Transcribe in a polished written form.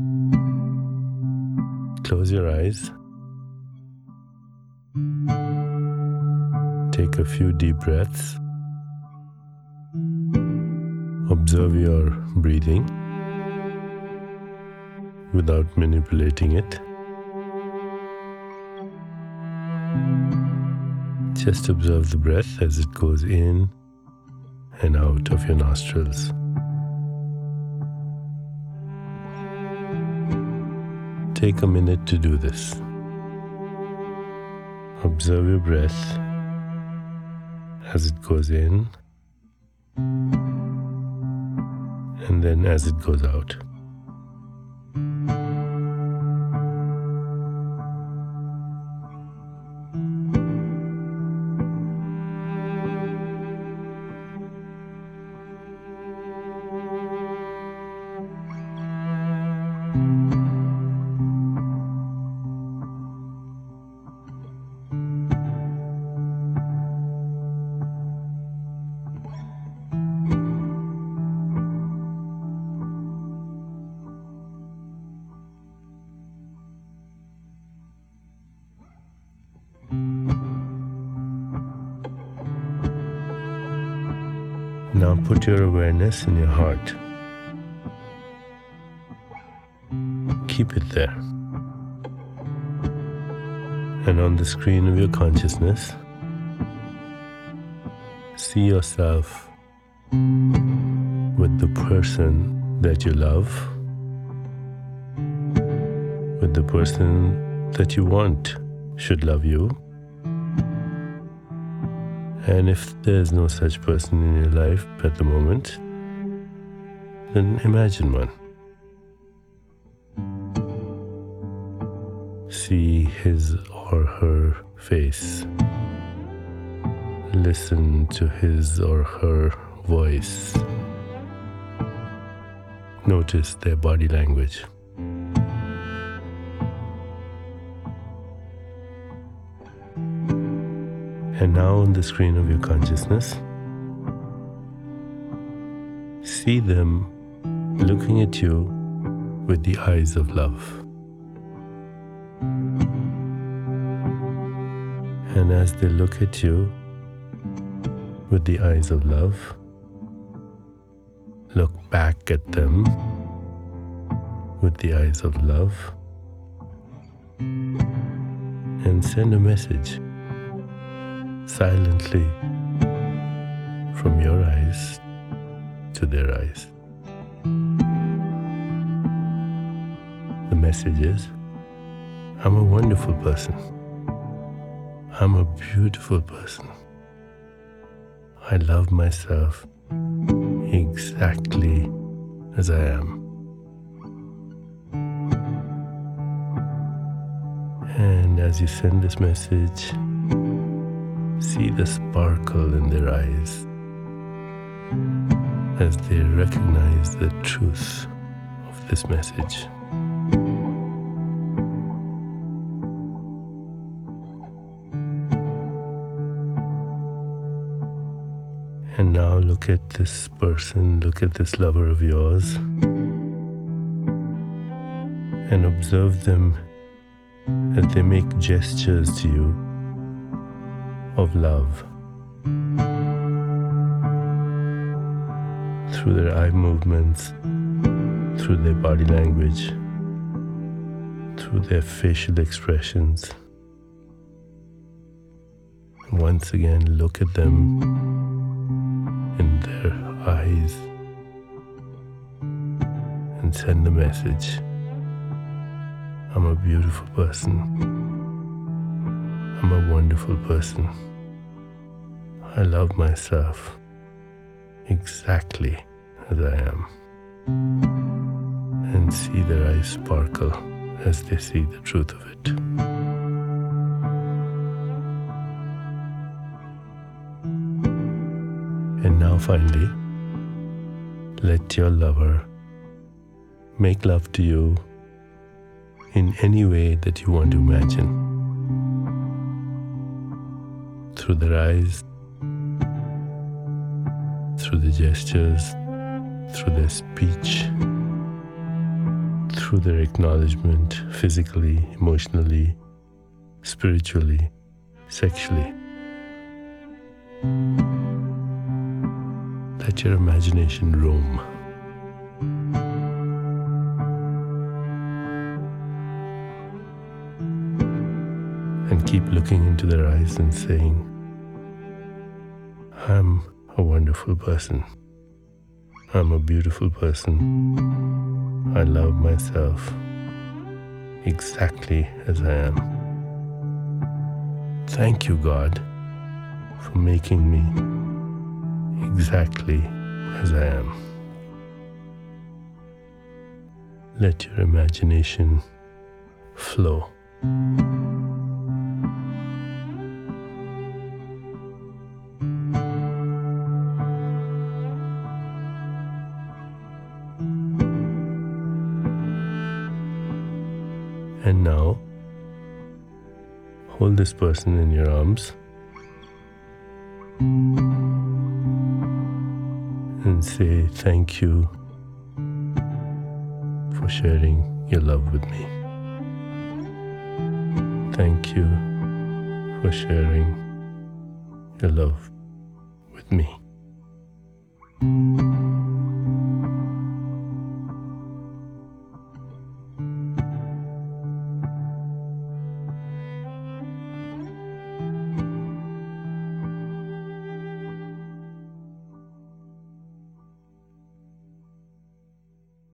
Close your eyes. Take a few deep breaths. Observe your breathing without manipulating it. Just observe the breath as it goes in and out of your nostrils. Take a minute to do this. Observe your breath as it goes in and then as it goes out. Now put your awareness in your heart. Keep it there. And on the screen of your consciousness, see yourself with the person that you love, with the person that you want should love you. And if there's no such person in your life at the moment, then imagine one. See his or her face. Listen to his or her voice. Notice their body language. And now on the screen of your consciousness, see them looking at you with the eyes of love. And as they look at you with the eyes of love, look back at them with the eyes of love and send a message silently from your eyes to their eyes. The message is, I'm a wonderful person. I'm a beautiful person. I love myself exactly as I am. And as you send this message, see the sparkle in their eyes as they recognize the truth of this message. And now look at this person, look at this lover of yours, and observe them as they make gestures to you of love through their eye movements, through their body language, through their facial expressions. And once again, look at them in their eyes and send the message, I'm a beautiful person. I'm a wonderful person. I love myself exactly as I am. And see their eyes sparkle as they see the truth of it. And now finally, let your lover make love to you in any way that you want to imagine. Through their eyes, through the gestures, through their speech, through through their acknowledgement physically, emotionally, spiritually, sexually. Let your imagination roam. And keep looking into their eyes and saying, I'm a wonderful person. I'm a beautiful person. I love myself exactly as I am. Thank you, God, for making me exactly as I am. Let your imagination flow. And now, hold this person in your arms and say thank you for sharing your love with me. Thank you for sharing your love with me.